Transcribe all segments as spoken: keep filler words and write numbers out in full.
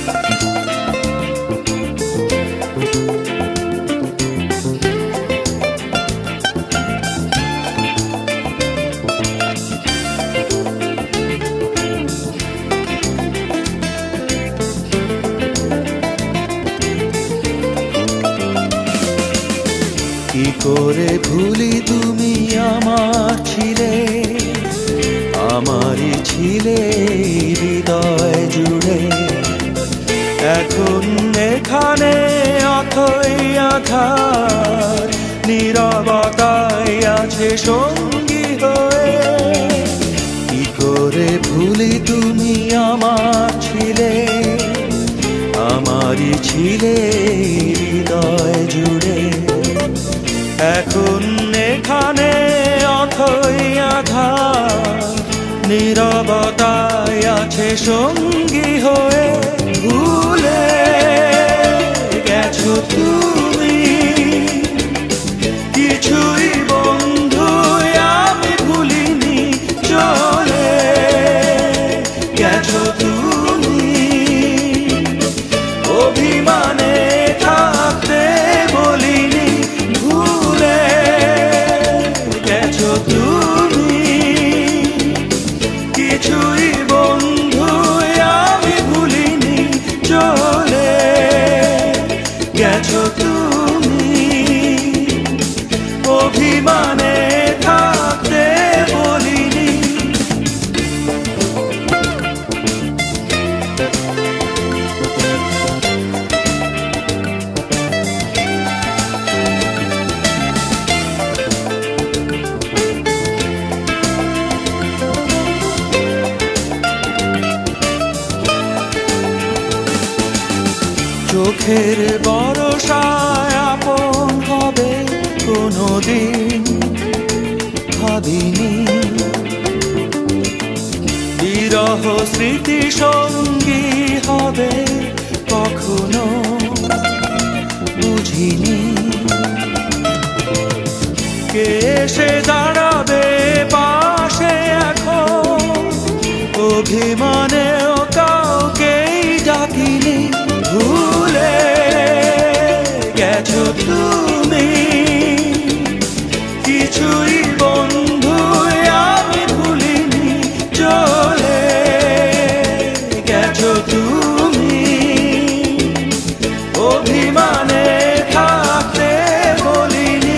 কি করে ভুলি তুমি আমার ছিলে, আমারই ছিলে হৃদয় জুড়ে। এখন এখানে অথই আধার, নীরবতায় আছে সঙ্গী হয়ে। কি করে ভুলি তুমি আমার ছিলে, আমারই ছিলে হৃদয় জুড়ে। এখন এখানে অথই আধার, নীরবতায় আছে সঙ্গী হয়ে। ভুলে গেছো তুমি কিছুই বন্ধু আমি ভুলিনি, চলে গেছো তুমি অভিমানে থাকতে বলিনি। ভুলে গেছো তুমি কিছুই বন্ধু আমি ভুলিনি, চলে গেছো তুমি অভিমানে থাকতে বলিনি। চোখের বরসায় আপন হবে কোনোদিন ভাবিনি, বিরহ স্মৃতি সঙ্গী হবে কখনো বুঝিনি। কে এসে দাঁড়াবে পাশে এখন, অভিমানেও কাউকেই ডাকিনি। ভুলে গেছো তুমি কিছুই বন্ধু আমি ভুলিনি, চলে গেছো তুমি অভিমানে থাকতে বলিনি।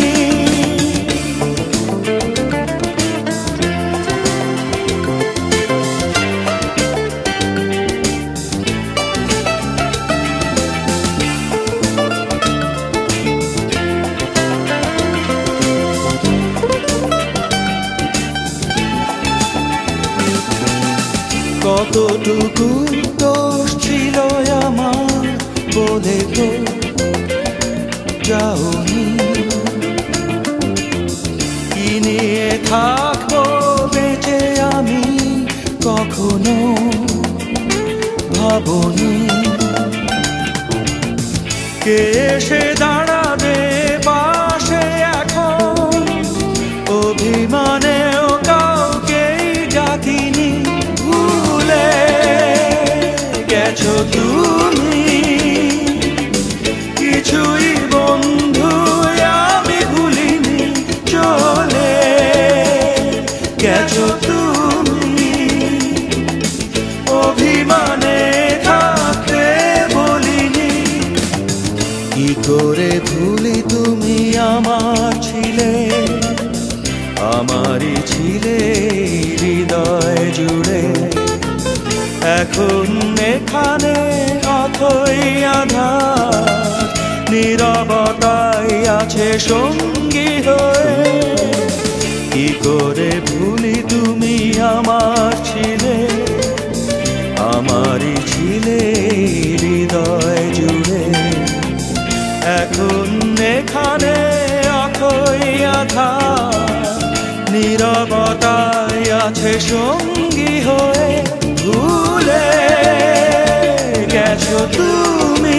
কতটুকু দোষ ছিল আমার বলে তো যাওনি, কি নিয়ে থাকবো বেঁচে আমি কখনো ভাবনি। কে এসে দাঁড়াবে পাশে এখন, অভিমানেও কাউকেই ডাকিনি। ভুলে গেছো তুমি কিছুই বন্ধু আমি ভুলিনি, চলে গেছো তুমি অভিমানে থাকতে বলিনি। কি করে ভুলি তুমি আমার ছিলে, আমারই ছিলে হৃদয় জুড়ে। এখন এখানে অথই আধার, নীরবতায় আছে সঙ্গী হয়ে। কি করে ভুলি তুমি আমার ছিলে, আমারই ছিলে হৃদয় জুড়ে। এখন এখানে অথই আধার, নীরবতায় আছে সঙ্গী হয়ে। ভুলে গেছো তুমি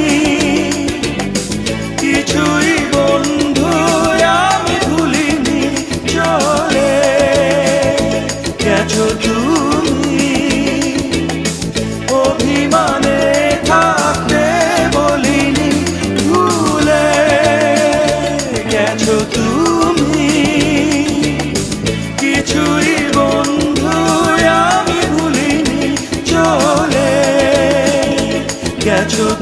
কিছুই বন্ধু আমি ভুলিনি, চলে গেছো তুমি অভিমানে থাক। গেছো